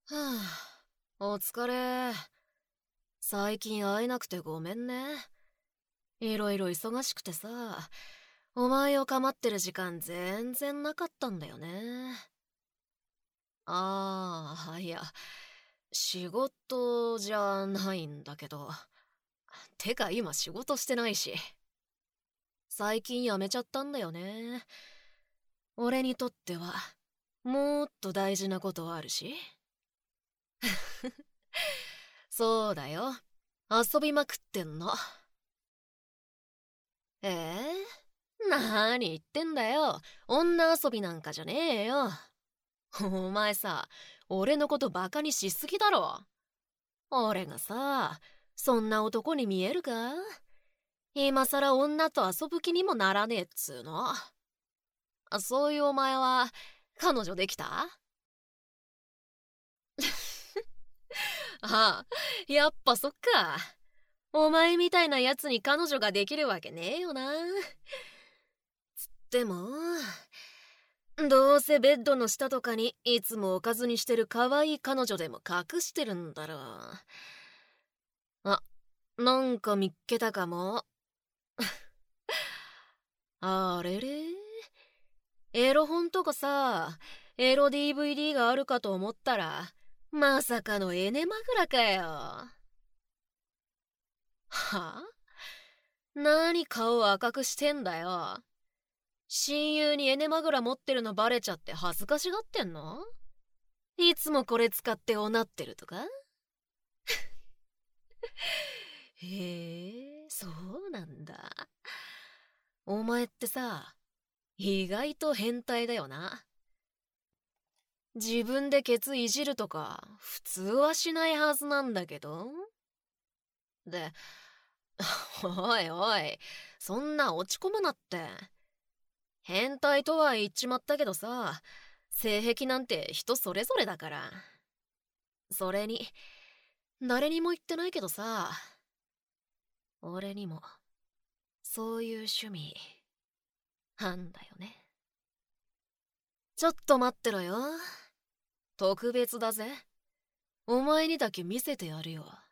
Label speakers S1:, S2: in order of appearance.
S1: はあ、お疲れ。最近会えなくてごめんね。いろいろ忙しくてさ、お前を構ってる時間全然なかったんだよね。いや、仕事じゃないんだけど。てか今仕事してないし。最近辞めちゃったんだよね。俺にとっては、もっと大事なことあるし。そうだよ。遊びまくってんの。えなーに言ってんだよ。女遊びなんかじゃねえよ。お前さ、俺のことバカにしすぎだろ。俺がさ、そんな男に見えるか？今さら女と遊ぶ気にもならねえっつーの。そういうお前は、彼女できた？あやっぱそっか。お前みたいなやつに彼女ができるわけねえよな。でも、どうせベッドの下とかにいつもおかずにしてる可愛い彼女でも隠してるんだろう。あ、なんか見っけたかも。あれれ、エロ本とかさ、エロ DVD があるかと思ったら、まさかのエネマグラかよ。は？何顔赤くしてんだよ。親友にエネマグラ持ってるのバレちゃって恥ずかしがってんの？いつもこれ使っておなってるとか？へえ、そうなんだ。お前ってさ、意外と変態だよな。自分でケツいじるとか、普通はしないはずなんだけど。で、おいおい、そんな落ち込むなって。変態とは言っちまったけどさ、性癖なんて人それぞれだから。それに、誰にも言ってないけどさ、俺にも、そういう趣味、あんだよね。ちょっと待ってろよ。特別だぜ。お前にだけ見せてやるよ。